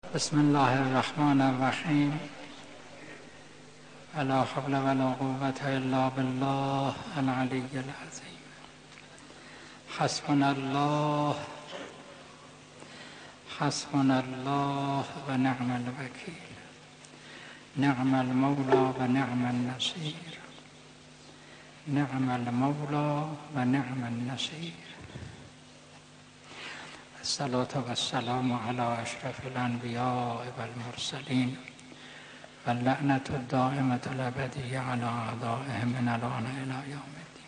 بسم الله الرحمن الرحیم. ولا حول ولا قوة الا بالله العلی العظیم. حسبنا الله و نعم الوکیل. نعم المولى و نعم النصیر. نعم المولى و نعم النصیر. الصلاة و السلام علی اشرف الانبیاء و المرسلین و اللعنة الدائمة الابدیة علی اعدائهم من الان الی یوم الدین.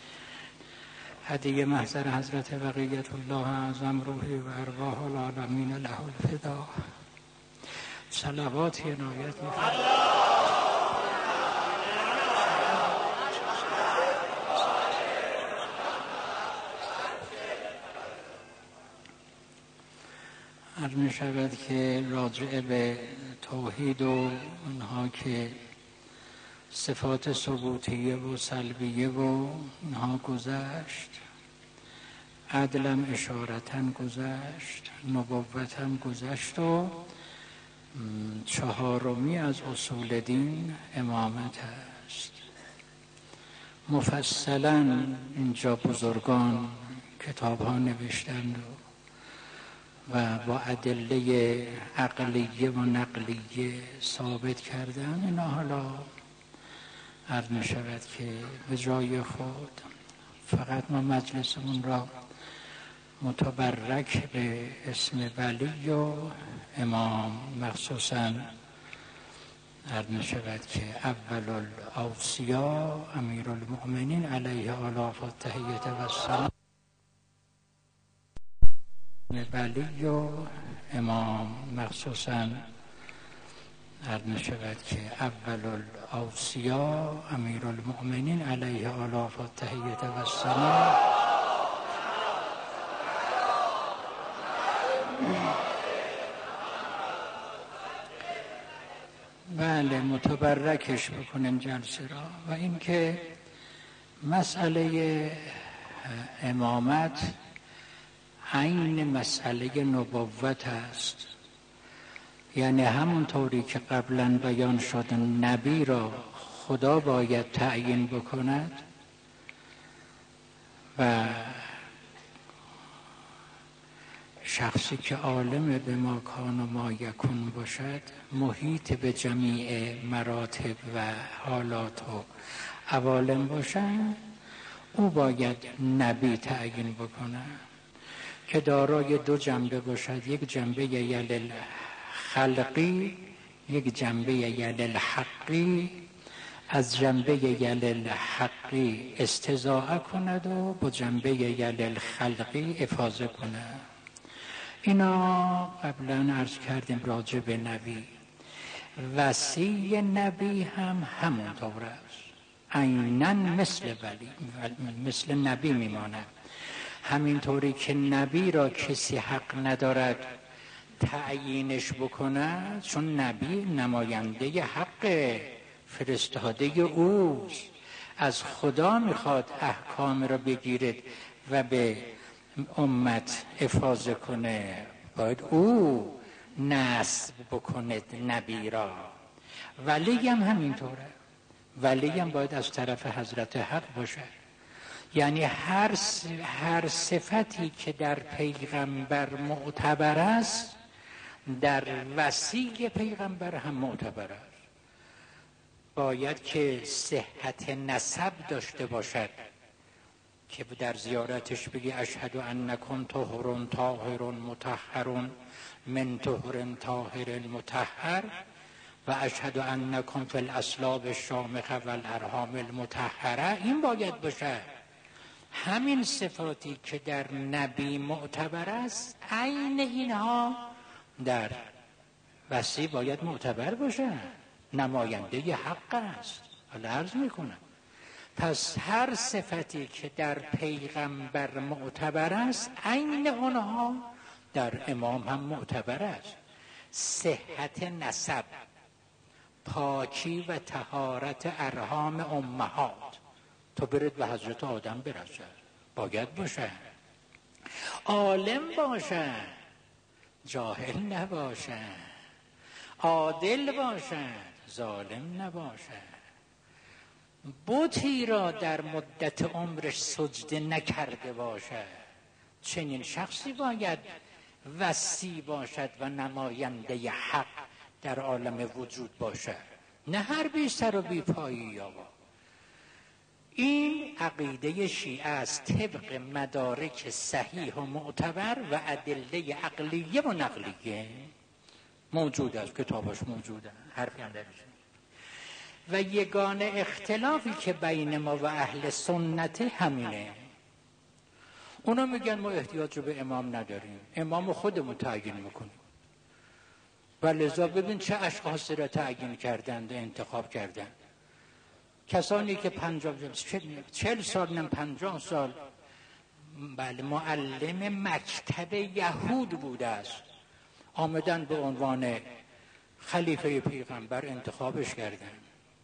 هدیه محضر حضرت بقیت الله اعظم روحی و ارواح العالمین له الفدا. صلوات عنایت می‌فرمایید. عرض می شود که راجع به توحید و اونها که صفات ثبوتیه و سلبیه و اونها گذشت، عدلم اشارتن گذشت، نبوتم گذشت و چهارمی از اصول دین امامت است. مفصلا اینجا بزرگان کتاب ها نوشتند و با ادله عقلیه و نقلیه ثابت کردن. اینا حالا عرض می شود که به جای خود فقط ما مجلسمون را متبرک به اسم ولی و امام مخصوصا عرض می شود که اول الاوصیا امیر المؤمنین علیه آلاف و تحییت و السلام، ولی و امام مخصوصا عرض می شود که اول الاوصیا امیر المؤمنین علیه آلاف و تحییت و السلام بله متبرکش بکنن جلسه را. و اینکه مسئله امامت عین مسئله نبوت است، یعنی همونطوری که قبلا بیان شد نبی را خدا باید تعیین بکند و شخصی که عالم به ما کان و ما یکون باشد، محیط به جمیع مراتب و حالات و عوالم باشد، او باید نبی تعیین بکند که دارای دو جنبه باشد، یک جنبه یل خلقی، یک جنبه یل حقی. از جنبه یل حقی استضاءه کند و با جنبه یل خلقی افاضه کند. اینا قبلا عرض کردیم راجع به نبی. وصی نبی هم همونطور است، عیناً مثل ولی، مثل نبی میماند. همینطوری که نبی را کسی حق ندارد تعیینش بکند، چون نبی نماینده حق فرستاده اوست، از خدا میخواد احکام را بگیرد و به امت افاضه کنه، باید او نصب بکند نبی را. ولی هم همینطوره، ولی هم باید از طرف حضرت حق باشد. یعنی هر صفتی که در پیغمبر معتبر است در وصی پیغمبر هم معتبر است. باید که صحت نسب داشته باشد که در زیارتش بگی اشهد انکم طهر طاهر مطهر من طهر طاهر مطهر و اشهد انکم فی الاصلاب الشامخه و الارحام المطهره. این باید باشد. همین صفاتی که در نبی معتبر است عین اینها در وصی باید معتبر باشد. نماینده حق است. حالا عرض میکنم، پس هر صفتی که در پیغمبر معتبر است عین اونها در امام هم معتبر است. صحت نسب، پاکی و طهارت ارحام امهات، تو برد به حضرت آدم برسد، باید باشه. عالم باشه، جاهل نباشد، عادل باشد، ظالم نباشد. بتی را در مدت عمرش سجده نکرده باشد، چنین شخصی باید وصی باشد و نماینده حق در عالم وجود باشد، نه هر بی سر و بی پایی یابا. این عقیده شیعه است طبق مدارک صحیح و معتبر و ادله عقلیه و نقلیه موجود است، کتابش موجوده، حرفی هم درش نیست. و یگانه اختلافی که بین ما و اهل سنت همینه. اونا میگن ما احتیاج رو به امام نداریم، امام خودمون تعیین میکنیم. و لذا ببین چه اشخاصی را تعیین کردند و انتخاب کردند. کسانی که 40 سال نه 50 سال بله معلم مکتب یهود بوده است، آمدن به عنوان خلیفه پیغمبر انتخابش کردن.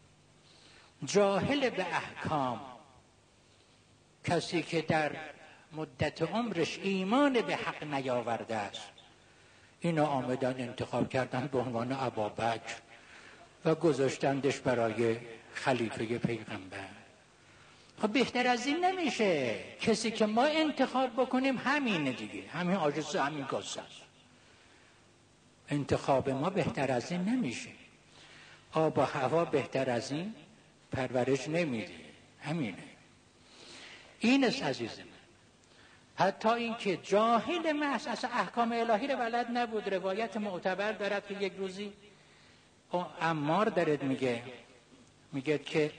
جاهل به احکام، کسی که در مدت عمرش ایمان به حق نیاورده است، اینا آمدن انتخاب کردن به عنوان ابابکر و گذاشتندش برای خلیفه پیغمبر. خب بهتر از این نمیشه. کسی که ما انتخاب بکنیم همینه دیگه، همین عاجز، همین گاز است. انتخاب ما بهتر از این نمیشه. آب و هوا بهتر از این پرورش نمیده، همینه. این است عزیز من. حتی این که جاهل محض اصلا احکام الهی رو بلد نبود. روایت معتبر دارد که یک روزی عمار دارد میگه که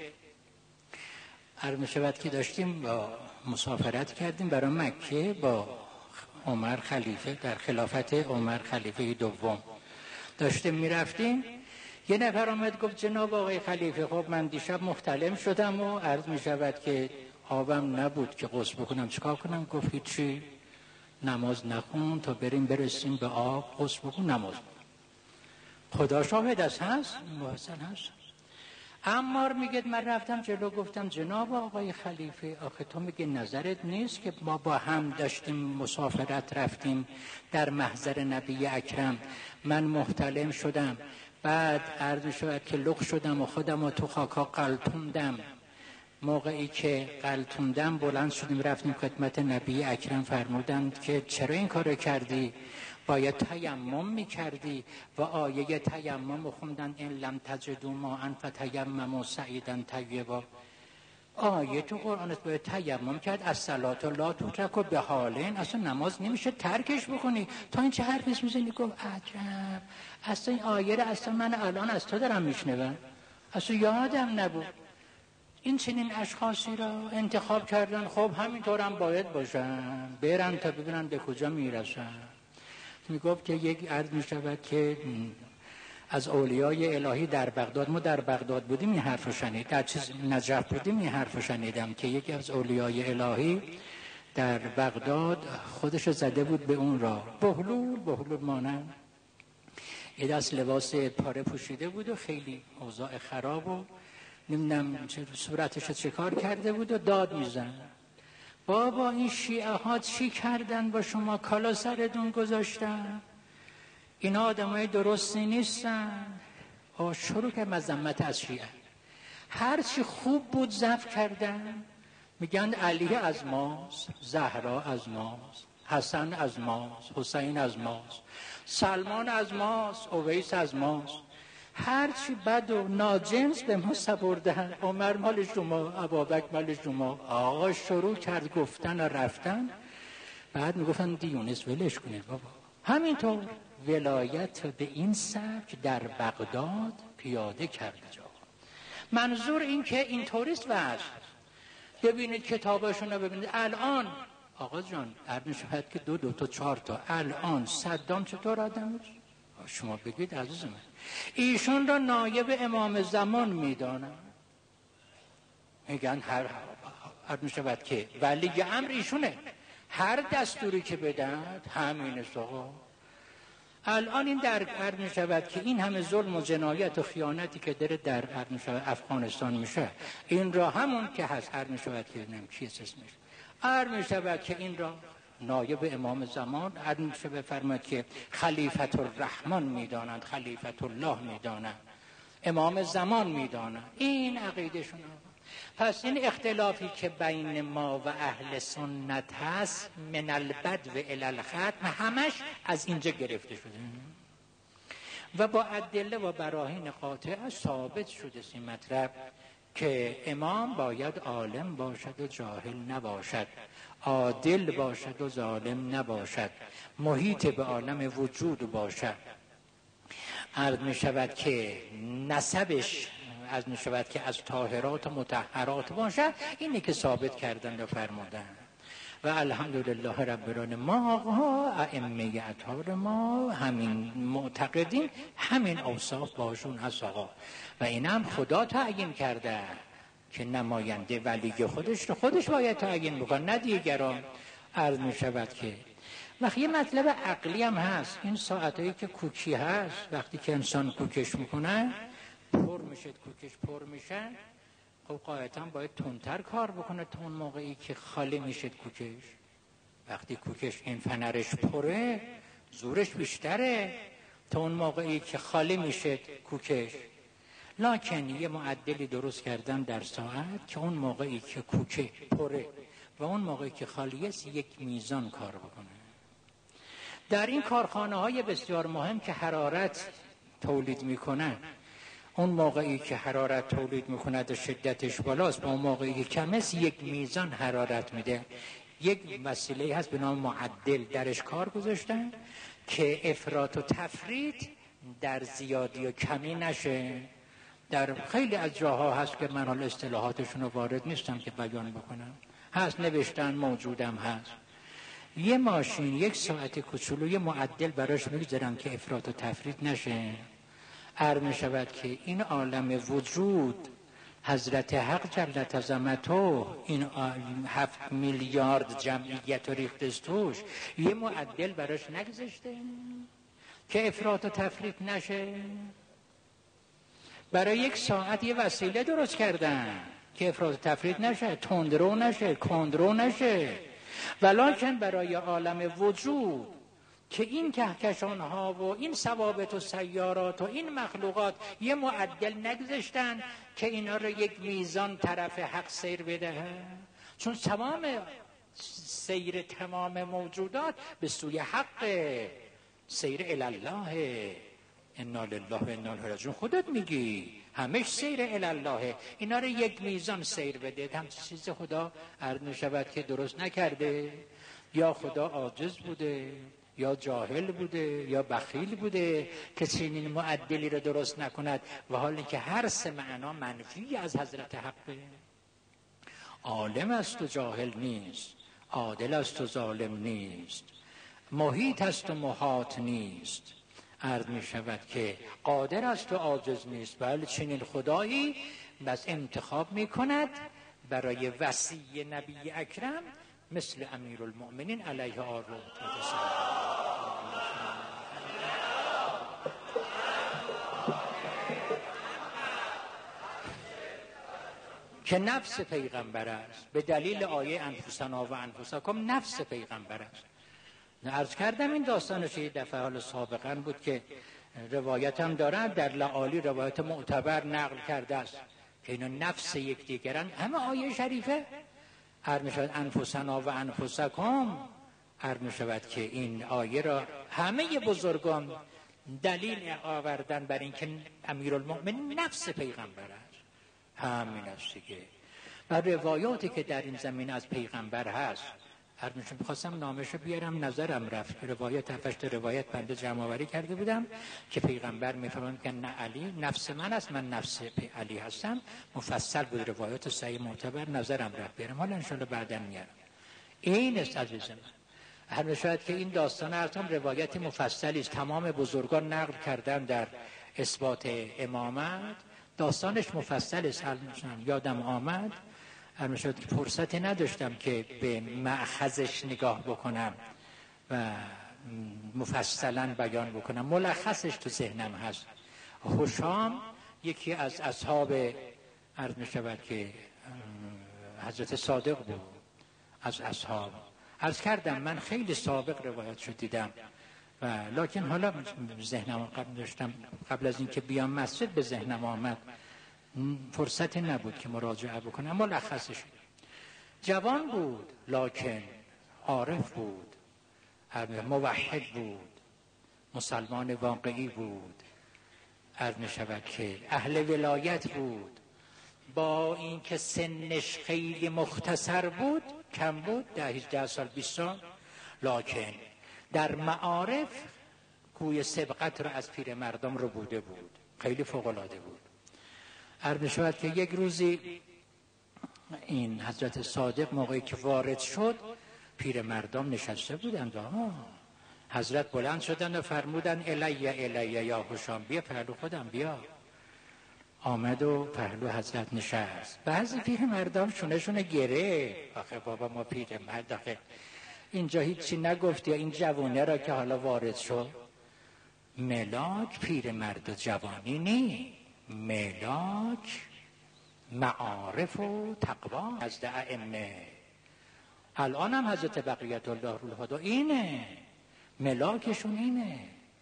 عرض می‌شود که داشتیم با مسافرت کردیم برای مکه با عمر خلیفه، در خلافت عمر خلیفه دوم داشتیم میرفتیم. یه نفر آمد گفت جناب آقای خلیفه، خب من دیشب محتلم شدم و عرض می‌شود که آبم نبود که غسل بکنم، چیکار کنم؟ گفت هیچی، نماز نخون تا برسیم به آب، غسل بکن، نماز بکن. خدا شاهد هست محسن هست. عمار میگه من رفتم جلو گفتم جناب آقای خلیفه، آخه تو میگه نظرت نیست که ما با هم داشتیم مسافرت رفتیم در محضر نبی اکرم، من محتلم شدم، بعد عرض شد که لغ شدم و خودم رو تو خاکا قلتوندم. موقعی که قلتوندم بلند شدیم رفتیم خدمت نبی اکرم، فرمودند که چرا این کارو کردی؟ باید تیمم میکردی و آیه تیمم خوندن ان لم تجدوا ماء فتیمموا صعیدا طیبا. آیه تو قرآن است باید تیمم کرد، الصلاة لا تترک بحالین، اصلا نماز نمیشه ترکش بکنی. تا این چه حرفی میزنی؟ گفت عجب، اصلا این آیه را اصلا من الان از تو دارم میشنوم، اصلا یادم نبود. این چنین اشخاصی را انتخاب کردن. خب همینطور هم باید باشن، برن تا ببینن به کجا میرسن. میگفت که یک عرض میشود که از اولیای الهی در بغداد، ما در بغداد بودیم این حرف رو شنید، در نجف بودیم این حرف رو شنیدم که یکی از اولیای الهی در بغداد خودش زده بود به اون را، بهلول مانند، یه دست لباس پاره پوشیده بود و خیلی اوضاع خراب و نمیدونم صورتش چه کار کرده بود و داد میزن. بابا این شیعه ها چی کردن با شما؟ کالا سرتون گذاشتن، این آدمای درستی نیستن. شروع که مذمت از شیعه، هر چی خوب بود ضبط کردن. میگن علی از ماست، زهرا از ماست، حسن از ماست، حسین از ماست، سلمان از ماست، اویس از ماست. هر چی بد و ناجنس به ما سپردن، عمر مال شما، ابابکر مال شما. آقا شروع کرد گفتن و رفتن. بعد میگفتن دیونس ولش کنید بابا. همینطور ولایت به این سبک در بغداد پیاده کرده جا. منظور این که این طوریست واسه ببینید کتاباشون رو ببینید. الان آقا جان عرض می‌شود که دو تا 4 تا الان صدام چطور آدم است؟ شما بگید عزیز من. ایشون را نایب امام زمان میدانن، میگن هر میشود که ولی امر ایشونه، هر دستوری که بدن همین است. آقا الان این در میشود که این همه ظلم و جنایت و خیانتی که داره در میشود افغانستان میشه، این را همون که هست میشود که نمیشه اسمش میشود که این را نایب امام زمان همیشه بفرماید که خلیفت الرحمن میدانند، خلیفت الله میدانند، امام زمان میدانند. این عقیدشون. پس این اختلافی که بین ما و اهل سنت هست من البدو الی الختم همش از اینجا گرفته شده و با ادله و براهین قاطعه ثابت شده این مطلب که امام باید عالم باشد و جاهل نباشد، عادل باشد و ظالم نباشد، محیط به عالم وجود باشد. عرض می شود که نسبش از می شود که از طاهرات و مطهرات باشد. اینی که ثابت کردن و فرمودن و الحمدلله رب العالمین. ما آقا ائمه اطهار ما همین معتقدین، همین اوصاف باشون هست آقا و این هم خدا تعیین کرده که نماینده ولی خودش رو خودش باید تعیین بکنه نه دیگران. عرض می شود که وقتی یه مطلب عقلی هم هست، این ساعتایی که کوکی هست وقتی که انسان کوکش میکنه پر میشه، کوکش پر میشه، خب قاعدتا باید تندتر کار بکنه تا اون موقعی که خالی میشه کوکش. وقتی کوکش این فنرش پره زورش بیشتره تا اون موقعی که خالی میشه کوکش. لکن یه معدلی درست کردن در ساعت که اون موقعی که کوکه پره و اون موقعی که خالی است یک میزان کار بکنه. در این کارخانه های بسیار مهم که حرارت تولید میکنن، اون موقعی که حرارت تولید میکند و شدتش بالاست با اون موقعی که کم است یک میزان حرارت میده. یک وسیله هست به نام معدل درش کار گذاشتن که افراط و تفرید در زیادی و کمی نشه. در خیلی از جاها هست که من حال اصطلاحاتشون رو وارد نیستم که بیان بکنم، هست نوشتن موجودم هست. یه ماشین یک ساعت کوچولو یه معدل براش میگذارن که افراط و تفرید نشه. عرض می شود که این عالم وجود حضرت حق جلت عظمته این 7 میلیارد جمعیت و ریختش توش یه معدل براش نگذاشته که افراط و تفرید نشه. برای یک ساعت یه وسیله درست کردن که افراط و تفرید نشه، تندرو نشه، کندرو نشه. ولکن برای عالم وجود که این کهکشان ها و این ثوابت و سیارات و این مخلوقات یه معدل نگذاشتن که اینا رو یک میزان طرف حق سیر بده، چون تمام سیر تمام موجودات به سوی حق، سیر الالله، انا لله و انا الیه راجعون. خودت میگی همش سیر الالله، اینا رو یک میزان سیر بده. هم چیز خدا عرض می‌شود که درست نکرده، یا خدا عاجز بوده یا جاهل بوده یا بخیل بوده که چنین معدلی رو درست نکند، و حالی که هر سه معنا منفی از حضرت حقه. عالم است و جاهل نیست، عادل است و ظالم نیست، محیط است و محاط نیست. عرض می شود که قادر است و عاجز نیست، بله چنین خدایی بس انتخاب می کند برای وصی نبی اکرم مثل امیرالمؤمنین علیه آل که نفس پیغمبر است، به دلیل آیه انفسنا و انفسکم نفس پیغمبر است. عرض کردم این داستانش یه دفعه حال سابقا بود که روایت هم دارن در لعالی روایت معتبر نقل کرده است که اینا نفس یکدیگرن. همه آیه شریفه عرض می شود انفسنا و انفسکم، عرض می شود که این آیه را همه بزرگان دلیل آوردن بر این که امیرالمؤمنین نفس پیغمبر است. همین است دیگه. و روایاتی که در این زمین از پیغمبر هست، هر میشون بخواستم نامشو بیارم نظرم رفت. روایت هفت روایت بنده جمع آوری کرده بودم که پیغمبر میفرمایند که نه علی نفس من است، من نفس علی هستم. مفصل بود روایات صحیح معتبر، نظرم رفت بیارم، حالا ان شاءالله بعدا میارم. این است عزیز من. هر میشود که این داستان ارتام روایت مفصلی است، تمام بزرگان نقل کردن در اثبات امامت. داستانش مفصل است. یادم آمد هر شد که فرصتی نداشتم که به مأخذش نگاه بکنم و مفصلا بیان بکنم. ملخصش تو ذهنم هست. هشام یکی از اصحاب عرض می شود که حضرت صادق بود، از اصحاب عرض کردم من خیلی سابق روایت شد دیدم و لکن حالا ذهنم قبل از اینکه بیام مسجد به ذهنم آمد، فرصتی نبود که مراجعه بکنم. ملخصش جوان بود لکن عارف بود، موحد بود، مسلمان واقعی بود، عرض می‌شود که اهل ولایت بود. با اینکه سنش خیلی مختصر بود، کم بود، 18 سال 20 سال، لکن در معارف گوی سبقت رو از پیر مردم رو بوده بود، خیلی فوق‌العاده بود. عرض می‌شود که یک روزی این حضرت صادق موقعی که وارد شد، پیر مردم نشسته بودند و حضرت بلند شدن و فرمودن الی یا هشام، بیا پهلو خودم بیا. آمد و پهلو حضرت نشست. بعضی پیر مردم شونه گره، آخه بابا ما پیر مرد، آخه اینجا هیچی نگفتی، این جوانه را که حالا وارد شد. ملاک پیر مرد و جوانی نی، ملاک معارف و تقوا از ائمه. الان هم حضرت بقیت الله الهدا اینه، ملاکشون اینه،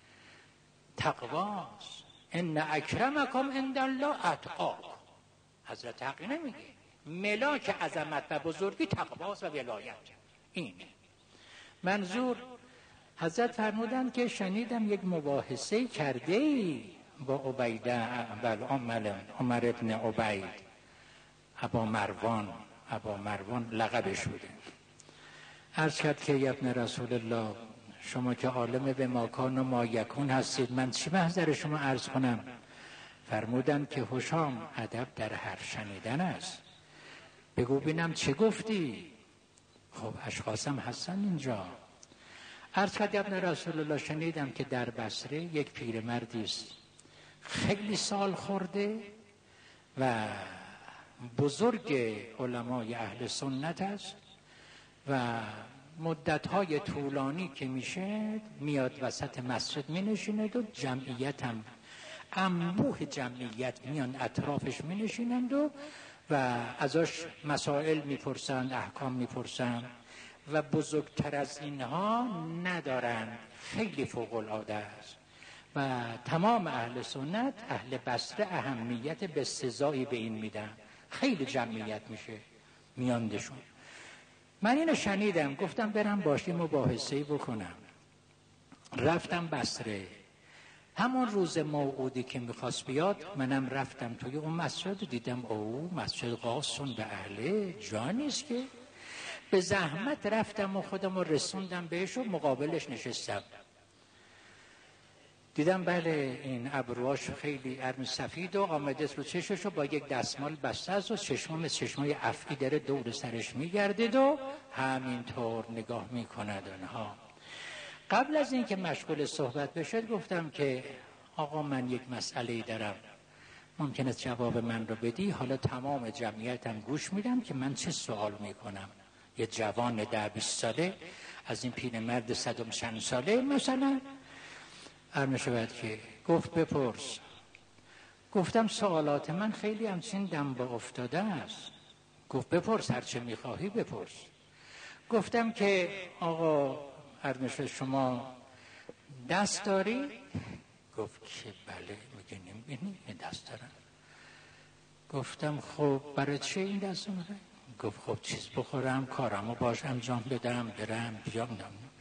تقواست. ان اکرمکم عند الله اتقاکم. حضرت حقی نمیگه ملاک عظمت و بزرگی تقواست و ولایت. اینه منظور. حضرت فرمودند که شنیدم یک مباحثه کرده ای با عمر ابن عبید، ابا مروان لقبش بوده. عرض کرد که یا ابن رسول الله، شما که عالم به ما کان و ما یکون هستید، من چی محضر شما عرض کنم؟ فرمودند که هشام ادب در هر شنیدن است. بگو بینم چه گفتی؟ خب اشخاصم هستن اینجا. عرض کرد یا ابن رسول الله، شنیدم که در بصره یک پیرمردی است خیلی سال خورده و بزرگ علمای اهل سنت است و مدت‌های طولانی که میشه میاد وسط مسجد مینشیند و جمعیت هم انبوه جمعیت میان اطرافش مینشینند و ازش مسائل میپرسند، احکام میپرسند و بزرگتر از اینها ندارند. خیلی فوق‌العاده است و تمام اهل سنت، اهل بصره اهمیت به سزایی به این میدن. خیلی جمعیت میشه میاندشون. من اینو شنیدم، گفتم برم باشه مباحثه‌ای بکنم. رفتم بصره. همون روز موعودی که میخواست بیاد منم رفتم توی اون مسجد، دیدم او مسجد قاصون به اهله جا نیست که. به زحمت رفتم و خودم رسوندم بهش و مقابلش نشستم. دیدم بله این ابروهاش خیلی سفید و آمده رو چشمش با یک دستمال بسته است و چشمای افعی داره دور سرش میگردید و همینطور نگاه میکند اونها. قبل از اینکه مشغول صحبت بشد گفتم که آقا من یک مسئله دارم، ممکنه جواب من رو بدی؟ حالا تمام جمعیتم گوش میدم که من چه سوال میکنم. یه جوان 10-20 ساله از این پیرمرد 100 و چند ساله مثلا عرض شود که گفت بپرس. گفتم سوالات من خیلی همچین دم با افتاده است. گفت بپرس، هرچه میخواهی بپرس. گفتم که آقا عرض شما دست داری؟ گفت که بله. میگه نمیبینی دست دارم. گفتم خب برای چه این دست میخوای؟ گفت خب چیز بخورم، کارمو باش انجام بدم، برم بیام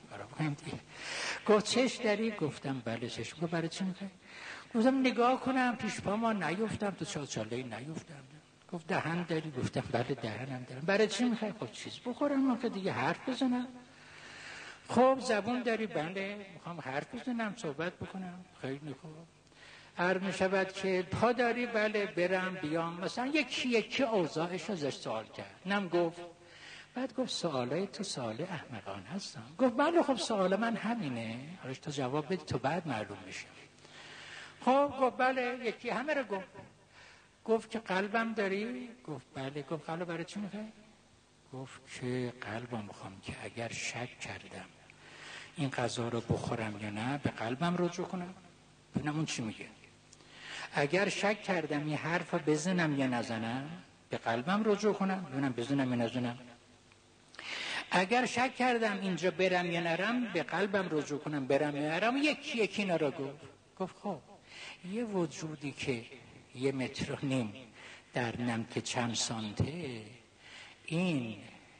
گفت چش داری؟ گفتم بله چش. گفت برای چی میخوای؟ گفتم نگاه کنم پیش پا ما نیفتم، تو چالچاله نیفتم. گفت دهن داری؟ گفتم بله دهنم دارم. برای چی میخوای؟ خب چیز بخورم ما که دیگه حرف بزنم. خب زبون داری؟ بله میخوام حرف بزنم صحبت بکنم. خیلی خوب. عرض میشود که پا داری؟ بله برم بیام. مثلا یکی اوضاعش ازش سوال کرد. نم گفت. بعد گفت سوالای تو سوال احمقانه هستم. گفت بله خب سوال من همینه، حالش تو جواب بدی تو بعد معلوم میشه. خب گفت بله یکی همه رو گفت. گفت که قلبم داری؟ گفت بله. گفت قلب برای چی میخوای؟ گفت که قلبم میخوام که اگر شک کردم این غذا رو بخورم یا نه به قلبم رجوع کنم ببینم اون چی میگه. اگر شک کردم این حرف رو بزنم یا نزنم به قلبم رجوع کنم ببینم بزنم یا نزنم. اگر شک کردم اینجا برم یا نرم، به قلبم رجوع کنم برم یا نرم. یکی یکی اینا رو گفت خب یه وجودی که 1.5 متر در نمک چند سانته، این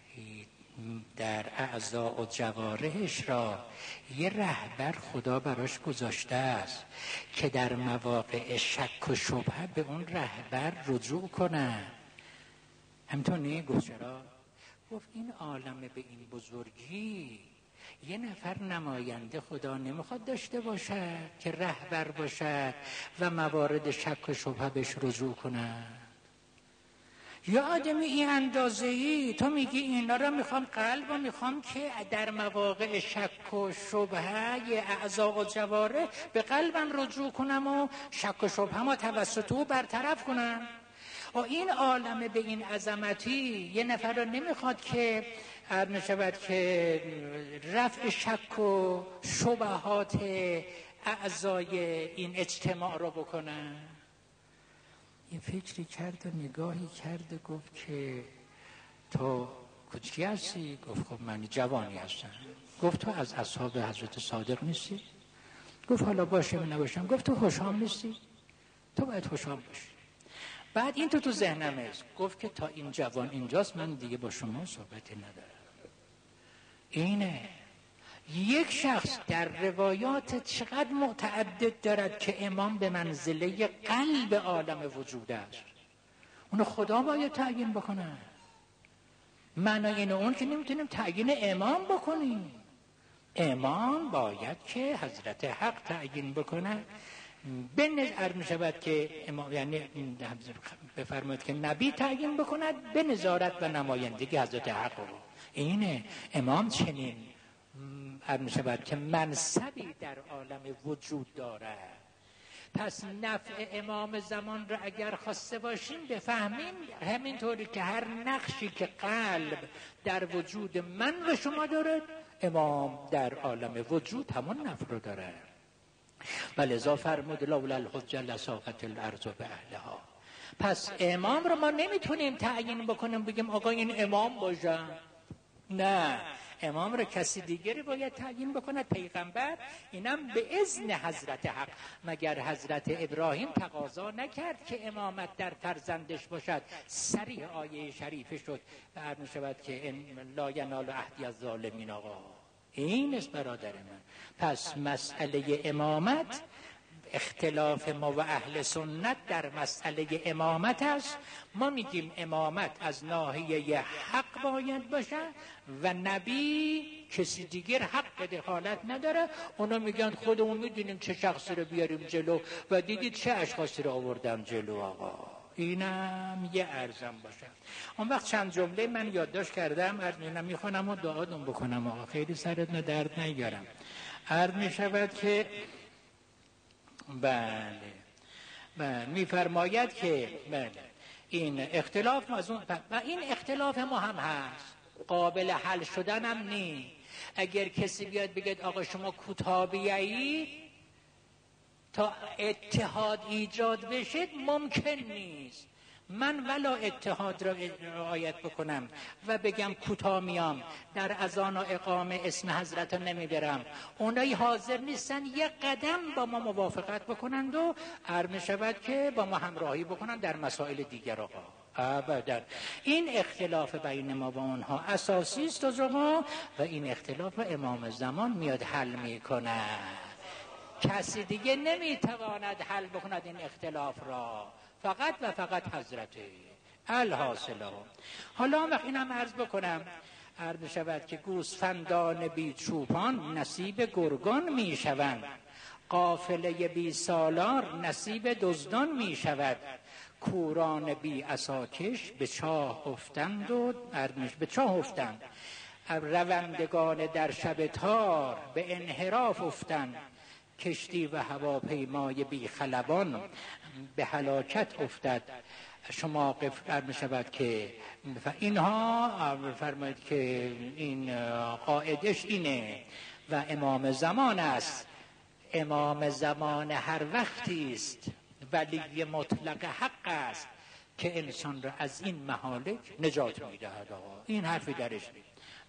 در اعضاء و جوارحش را یه رهبر خدا براش گذاشته است که در مواقع شک و شبهه به اون رهبر رجوع کنه. همینطور نه؟ گفت چرا؟ گفت این عالم به این بزرگی یه نفر نماینده خدا نمیخواد داشته باشه که رهبر باشه و موارد شک و شبهه بهش رجوع کنه. یا آدمی این اندازه‌ای تو میگی اینا را میخوام قلب و میخوام که در مواقع شک و شبهه یه اعضا و جواره به قلبم رجوع کنم و شک و شبهه ما توسط او برطرف کنم. و این عالم به این عظمتی یه نفر را نمیخواد که نشود که رفع شک و شبهات اعضای این اجتماع رو بکنه. یه فکری کرد و نگاهی کرد و گفت که تو کوچکی هستی؟ گفت خب من جوانی هستم. گفت تو از اصحاب حضرت صادق نیستی؟ گفت حالا باشه من نباشم. گفت تو خوشحال نیستی؟ تو باید خوشحال باشی. بعد این تو ذهنم است. گفت که تا این جوان اینجاست من دیگه با شما صحبتی ندارم. اینه یک شخص در روایات چقدر متعدد دارد که امام به منزله قلب عالم وجود است. اونو خدا باید تعیین بکنه. معنی اینه اون که نمیتونیم تعیین امام بکنیم. امام باید که حضرت حق تعیین بکنه. به نظر می شود که امام یعنی بفرمایید که نبی تعیین بکند به نظارت و نمایندگی حضرت حق. اینه امام چنین می شود که منصبی در عالم وجود داره. پس نفع امام زمان را اگر خواسته باشیم بفهمیم همینطوری که هر نقشی که قلب در وجود من و شما داره، امام در عالم وجود همون نفع رو داره. ولذا فرمود لولا الحجه لصافت الارض باهلها. پس امام رو ما نمیتونیم تعیین بکنیم بگیم آقا این امام باشه. نه، امام رو کسی دیگری باید تعیین بکند، پیغمبر. اینم به اذن حضرت حق. مگر حضرت ابراهیم تقاضا نکرد که امامت در فرزندش باشد؟ صریح آیه شریفه شد و عرض شود که لا ینال عهدی الظالمین. آقا این است برادر من. پس مسئله امامت، اختلاف ما و اهل سنت در مسئله امامت است. ما میگیم امامت از ناحیه حق باید باشه و نبی کسی دیگر حق دخالت نداره. اونا میگن خودمون میدونیم چه شخصی رو بیاریم جلو و دیدید چه اشخاصی رو آوردن جلو. آقا اینم یه ارزم باشه. اون وقت چند جمله من یادداشت کردم، عرض میخونم و دعاتون بکنم. آقا خیلی سرتون درد نگیرم. عرض میشود که بله میفرماید که بله این اختلاف و این اختلاف ما هم هست، قابل حل شدن هم نی. اگر کسی بیاد بگید آقا شما کتابیایی تا اتحاد ایجاد بشید، ممکن نیست. من ولا اتحاد را رعایت بکنم و بگم کوتاه میام در اذان و اقامه اسم حضرت رو نمیبرم، اونایی حاضر نیستن یک قدم با ما موافقت بکنند و عرض شود که با ما همراهی بکنند در مسائل دیگر. آقا ابدا این اختلاف بین ما و اونها اساسی است و این اختلاف امام زمان میاد حل میکنه. کسی دیگه نمیتواند حل بکند این اختلاف را، فقط و فقط حضرت الحاصل. حالا وقت اینم عرض بکنم، عرض شود که گوسفندان بی چوپان نصیب گرگان می شوند، قافله بی سالار نصیب دزدان می شود، کوران بی عصاکش به چاه افتند و به چاه افتند، روندگان در شب تار به انحراف افتند، کشتی و هواپیمای بی خلبان به هلاکت افتد. شما قفل شود که اینها فرمایید که این قاعدش اینه و امام زمان است. امام زمان هر وقتی است، ولی مطلق حق است که انسان را از این مهالک نجات میدهد. این حرفی درش نیست.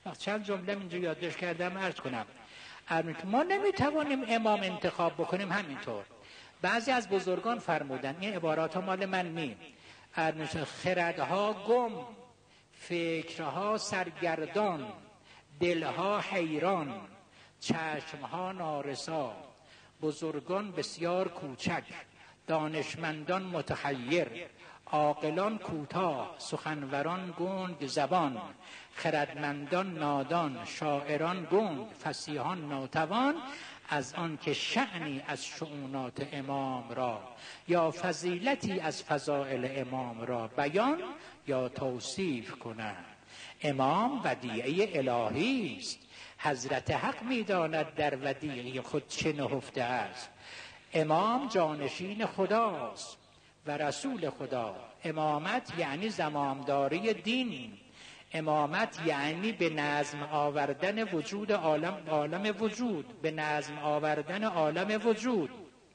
چند جمله اینجا یادداشت کردم عرض کنم. ما نمیتوانیم امام انتخاب بکنیم. همینطور بعضی از بزرگان فرمودن، این عبارات مال من نیم، خردها گم، فکرها سرگردان، دلها حیران، چشمها نارسا، بزرگان بسیار کوچک، دانشمندان متحیر، عاقلان کوتاه، سخنوران گنگ زبان، خردمندان نادان، شاعران گنگ، فصیحان ناتوان، از آن که شأنی از شؤونات امام را یا فضیلتی از فضائل امام را بیان یا توصیف کنند. امام ودیعه الهی است، حضرت حق می‌داند در ودیعه خود چه نهفته است. امام جانشین خداست و رسول خدا. امامت یعنی زمامداری دین. امامت یعنی به نظم آوردن وجود عالم وجود، به نظم آوردن عالم وجود.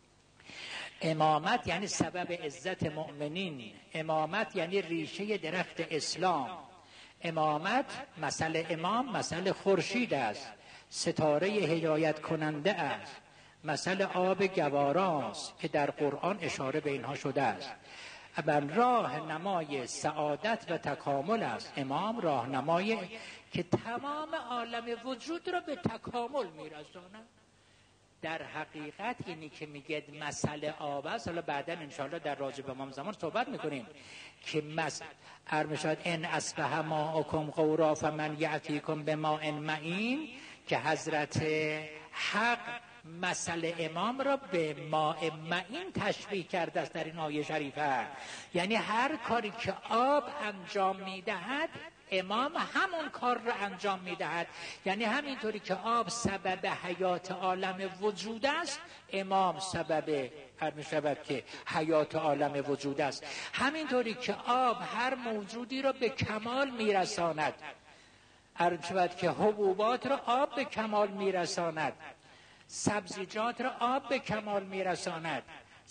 امامت یعنی سبب عزت مؤمنین. امامت یعنی ریشه درخت اسلام. امامت، مثل امام مثل خورشید است، ستاره هدایت کننده است، مثل آب گواراست که در قرآن اشاره به اینها شده است. بر راه نمای سعادت و تکامل است. امام راهنمای که تمام عالم وجود را به تکامل میرساند. در حقیقت اینی که میگه مسئله آب است، حالا بعدا انشاءالله در راجع به امام زمان صحبت میکنیم که ارمشاد ان اصبح ماءکم غورا فمن یأتیکم بماء معین، که حضرت حق مسئله امام را به ماء معین تشبیه کرده است در این آیه شریفه. یعنی هر کاری که آب انجام میدهد امام همون کار را انجام میدهد. یعنی همینطوری که آب سبب حیات عالم وجود است، امام سبب میشود که حیات عالم وجود است. همینطوری که آب هر موجودی را به کمال میرساند، میشود که حبوبات را آب به کمال میرساند، سبزیجات را آب به کمال میرساند،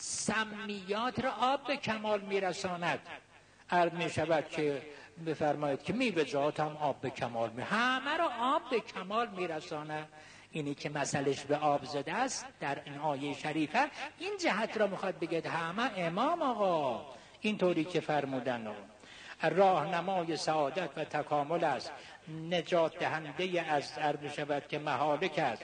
سمیات را آب به کمال میرساند. عرض می شود که بفرمایید که میوه‌جات هم آب به کمال همه را آب به کمال میرساند. اینی که مسئلهش به آب زده است در این آیه شریفه، این جهت را میخواد بگید همه امام آقا اینطوری که فرمودن راهنمای سعادت و تکامل است، نجات دهنده از عرض شود که مهالک است.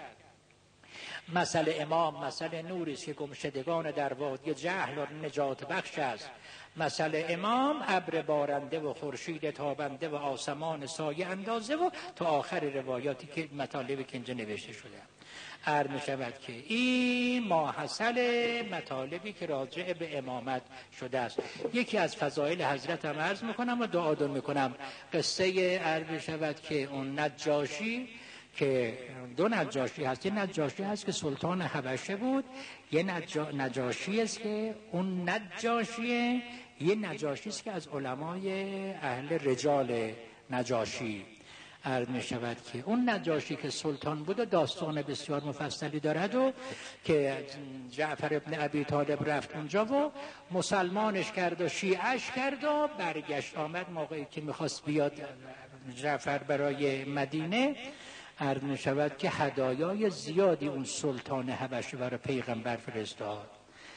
مثل امام مثل نوری است که گمشدگان در وادی جهل و نجات بخش است. مثل امام ابر بارنده و خورشید تابنده و آسمان سایه اندازه و تا آخر روایاتی که مطالبی که اینجا نوشته شده. عرض می شود که این ماحصل مطالبی که راجع به امامت شده است. یکی از فضایل حضرت هم عرض میکنم و دعا میکنم. قصه عرض می شود که اون نجاشی که دو نجاشی هست، یه نجاشی هست که سلطان حبشه بود، یه نجاشی است که اون نجاشیه، یه نجاشی است که از علمای اهل رجال نجاشی. عرض می شود که اون نجاشی که سلطان بود و داستان بسیار مفصلی دارد و که جعفر ابن ابی طالب رفت اونجا و مسلمانش کرد و شیعش کرد و برگشت آمد. موقعی که میخواست بیاد جعفر برای مدینه، عرض می شود که هدایای زیادی اون سلطان حبشه برای پیغمبر فرستاد.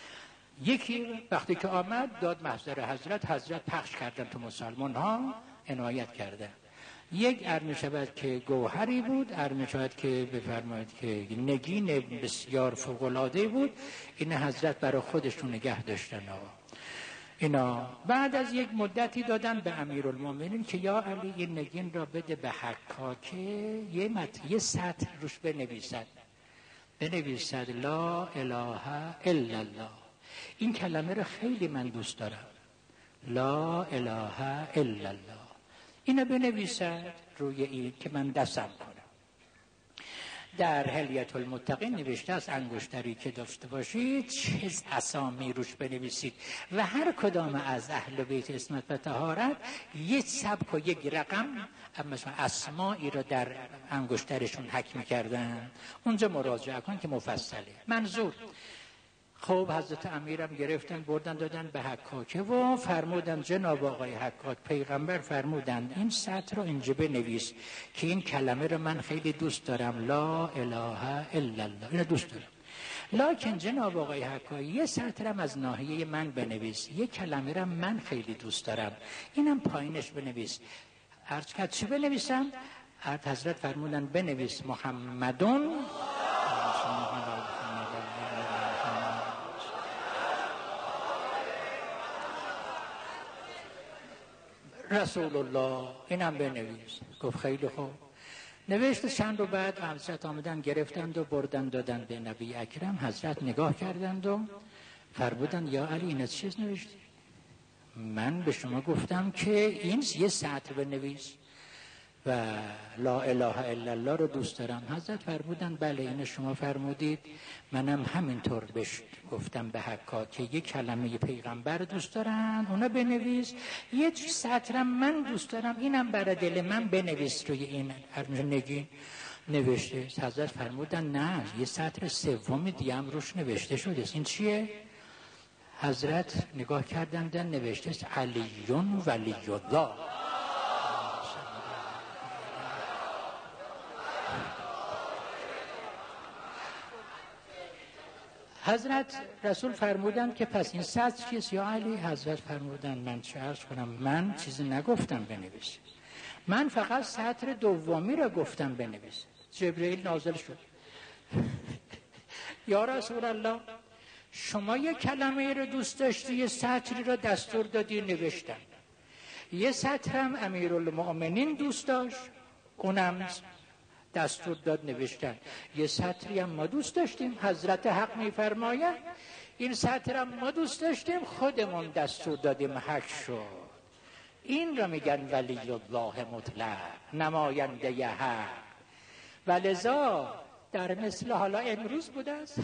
یکی وقتی که آمد داد محضر حضرت پخش کردن تو مسلمان ها، عنایت کردن. یک عرض می شود که گوهری بود، عرض می شود که بفرمایید که نگین بسیار فوق‌العاده بود. این حضرت برای خودشون نگه داشتن. اینا بعد از یک مدتی دادن به امیرالمومنین که یا علی این نگین را بده به حقا که یه سطر روش بنویسد لا اله الا الله. این کلمه رو خیلی من دوست دارم، لا اله الا الله. اینو بنویسد روی این که من دستم کنم. در حلیة المتقین نوشته است انگشتری که داشته باشید چه اسامی روش بنویسید و هر کدام از اهل بیت عصمت و طهارت یک سبک و یک رقم مثلا اسمایی را در انگشترشون حک می‌کردن. اونجا مراجعه کن که مفصله. منظور خب حضرت امیرم گرفتن بردن دادن به حکاکه و فرمودن جناب آقای حکاک، پیغمبر فرمودن این سطر رو اینجا بنویس که این کلمه رو من خیلی دوست دارم، لا اله الا الله، اینو دوست دارم. لکن جناب آقای حکاک یه سطرم از ناحیه من بنویس، یه کلمه رو من خیلی دوست دارم، اینم پایینش بنویس. عرض کرد چی بنویسم؟ حضرت فرمودن بنویس محمدون رسول الله، اینم بنویس. گفت خیلی خوب. نوشت. چند رو بعد حضرت آمدن گرفتند و بردن دادن به نبی اکرم. حضرت نگاه کردند و فرمودن یا علی این از چیز نوشتی؟ من به شما گفتم که این یه سطر بنویس و لا اله الا الله رو دوست دارم. حضرت فرمودن بله اینو شما فرمودید، منم همینطور بهش گفتم به حکاک که یک کلمه پیغمبر دوست دارن اونا بنویس، یه سطرم من دوست دارم اینم برای دل من بنویس روی این نگین. نوشته. حضرت فرمودن نه یه سطر سوم دیگه هم روش نوشته شده، این چیه؟ حضرت نگاه کردند نوشته علیون ولی الله. حضرت رسول فرمودن که پس این سطر چیست یا علی؟ حضرت فرمودن من چه عرض کنم، من چیزی نگفتم بنویس، من فقط سطر دومی را گفتم بنویس. جبرئیل نازل شد. یا رسول الله شما یک کلمه رو دوست داشتی، یه سطری رو دستور دادی نوشتم، یه سطرم امیرالمؤمنین دوست داشت اونم دستور داد نوشتن، یه سطری هم ما دوست داشتیم، حضرت حق میفرماید این سطر هم ما دوست داشتیم خودمون دستور دادیم حق شد. این رو میگن ولی الله مطلق، نماینده حق. ولذا در مثل حالا امروز بوده است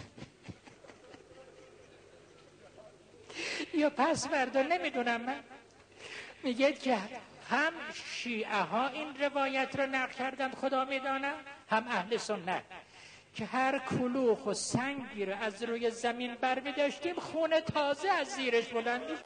یا پس فردا نمیدونم من، میگه که هم شیعه ها این روایت رو نقل کردن خدا میدانه، هم اهل سنت که هر کلوخ و سنگی رو از روی زمین برمی داشتیم خون تازه از زیرش بلند